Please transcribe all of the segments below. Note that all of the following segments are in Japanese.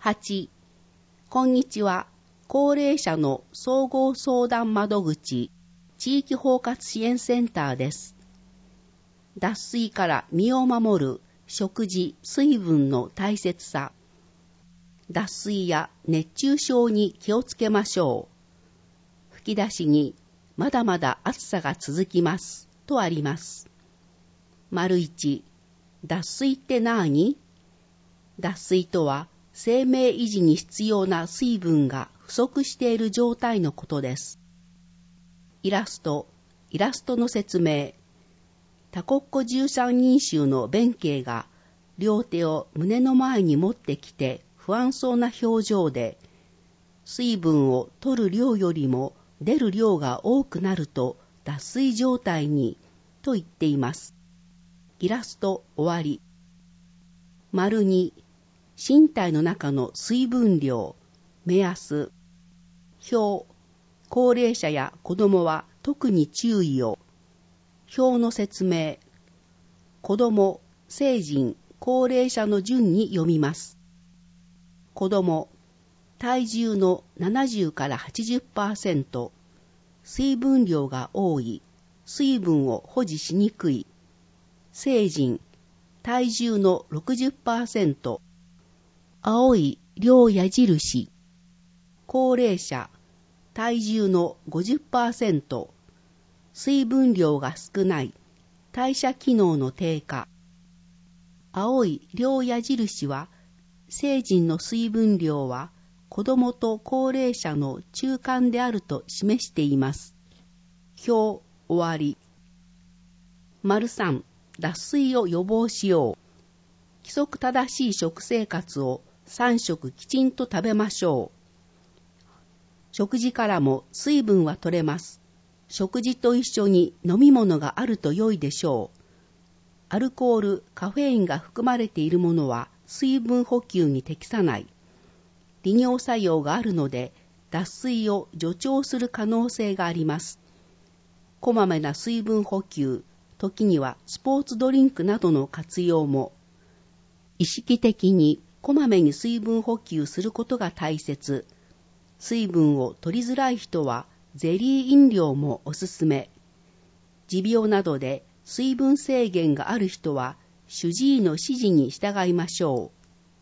8、こんにちは。高齢者の総合相談窓口、地域包括支援センターです。脱水から身を守る食事、水分の大切さ。脱水や熱中症に気をつけましょう。吹き出しに、まだまだ暑さが続きます。とあります。1、脱水って何？脱水とは、生命維持に必要な水分が不足している状態のことです。イラストの説明。多国語13人衆の弁慶が両手を胸の前に持ってきて不安そうな表情で、水分を取る量よりも出る量が多くなると脱水状態にと言っています。イラスト終わり。2、身体の中の水分量、目安。表、高齢者や子供は特に注意を。表の説明。子供、成人、高齢者の順に読みます。子供、体重の70から 80%、水分量が多い、水分を保持しにくい。成人、体重の 60%、青い量矢印。高齢者、体重の 50%、水分量が少ない、代謝機能の低下。青い量矢印は、成人の水分量は子供と高齢者の中間であると示しています。表終わり。3、脱水を予防しよう。規則正しい食生活を3食きちんと食べましょう。食事からも水分は取れます。食事と一緒に飲み物があると良いでしょう。アルコール、カフェインが含まれているものは水分補給に適さない。利尿作用があるので、脱水を助長する可能性があります。こまめな水分補給、時にはスポーツドリンクなどの活用も。意識的にこまめに水分補給することが大切。水分を取りづらい人はゼリー飲料もおすすめ。持病などで水分制限がある人は主治医の指示に従いましょ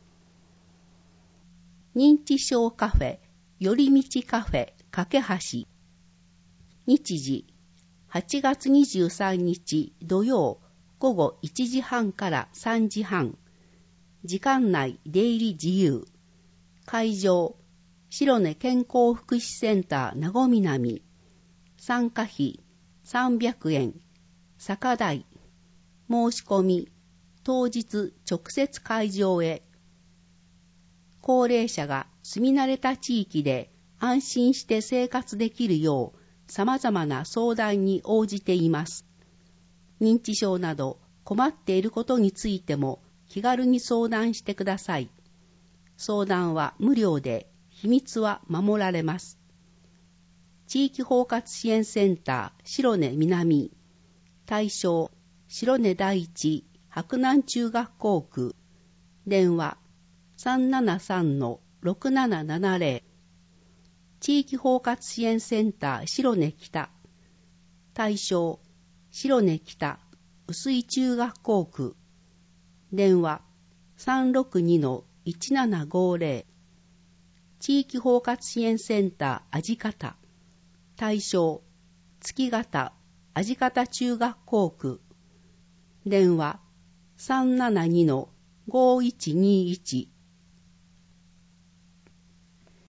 う。認知症カフェ、寄り道カフェ、架け橋。日時、8月23日土曜午後1時半から3時半。時間内出入り自由。会場、白根健康福祉センター名護南。参加費300円。酒代。申し込み、当日直接会場へ。高齢者が住み慣れた地域で安心して生活できるよう様々な相談に応じています。認知症など困っていることについても気軽に相談してください。相談は無料で、秘密は守られます。地域包括支援センター白根南。対象、白根第一白南中学校区。電話 373-6770。地域包括支援センター白根北。対象、白根北薄井中学校区。電話 362-1750。地域包括支援センター味方。対象、月形味方中学校区。電話 372-5121。